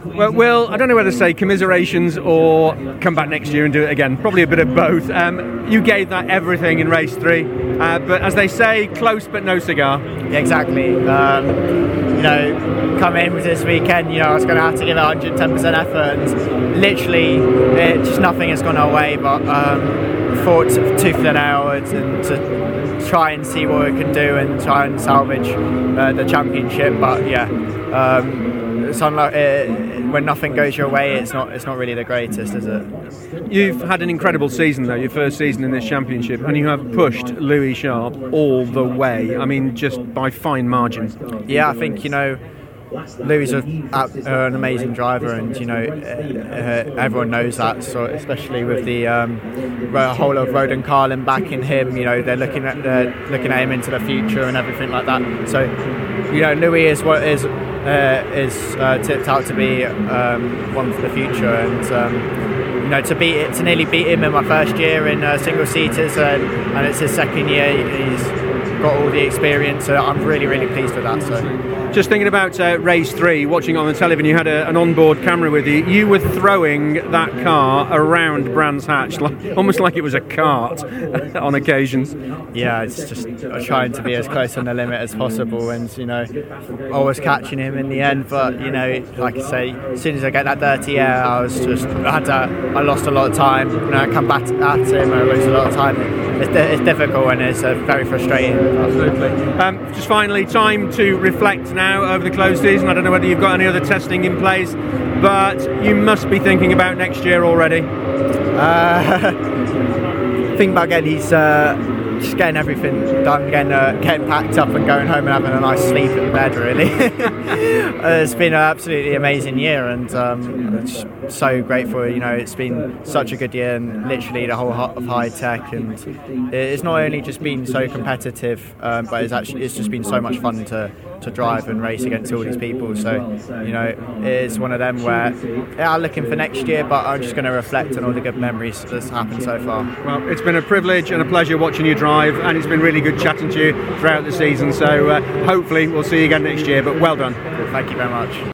Well, Will, I don't know whether to say commiserations or come back next year and do it again. Probably a bit of both. You gave that everything in race 3, but as they say, close but no cigar. Yeah, exactly. Come in with this weekend, I was going to have to give it 110% effort, and literally, just nothing has gone our way. But fought tooth and nail and to try and see what we can do and try and salvage the championship. But yeah. It's when nothing goes your way, it's not really the greatest, is it? You've had an incredible season, though, your first season in this championship, and you have pushed Louis Sharp all the way. I mean, just by fine margins. Yeah, I think Louis is an amazing driver, and everyone knows that. So especially with the whole of Roden Carlin backing him, they're looking at him into the future and everything like that. So Louis is what is tipped out to be one for the future, and to nearly beat him in my first year in single seaters, and it's his second year. He's got all the experience, so I'm really pleased with that. So. Just thinking about race 3, watching on the television, you had an onboard camera with you. You were throwing that car around Brands Hatch, almost like it was a cart on occasions. Yeah, it's just trying to be as close on the limit as possible, and always catching him in the end. But like I say, as soon as I get that dirty air, I lost a lot of time. I come back at him, I lose a lot of time. It's difficult and it's very frustrating. Absolutely. Just finally, time to reflect now over the closed season. I don't know whether you've got any other testing in place, but you must be thinking about next year already. Think about just getting everything done, getting packed up and going home and having a nice sleep in bed, really. It's been an absolutely amazing year, and just so grateful. It's been such a good year, and literally the whole of high tech, and it's not only just been so competitive, but it's just been so much fun to drive and race against all these people. So it's one of them where I'm looking for next year, but I'm just going to reflect on all the good memories that's happened so far. Well, it's been a privilege and a pleasure watching you drive, and it's been really good chatting to you throughout the season. So hopefully we'll see you again next year, but well done. Thank you very much.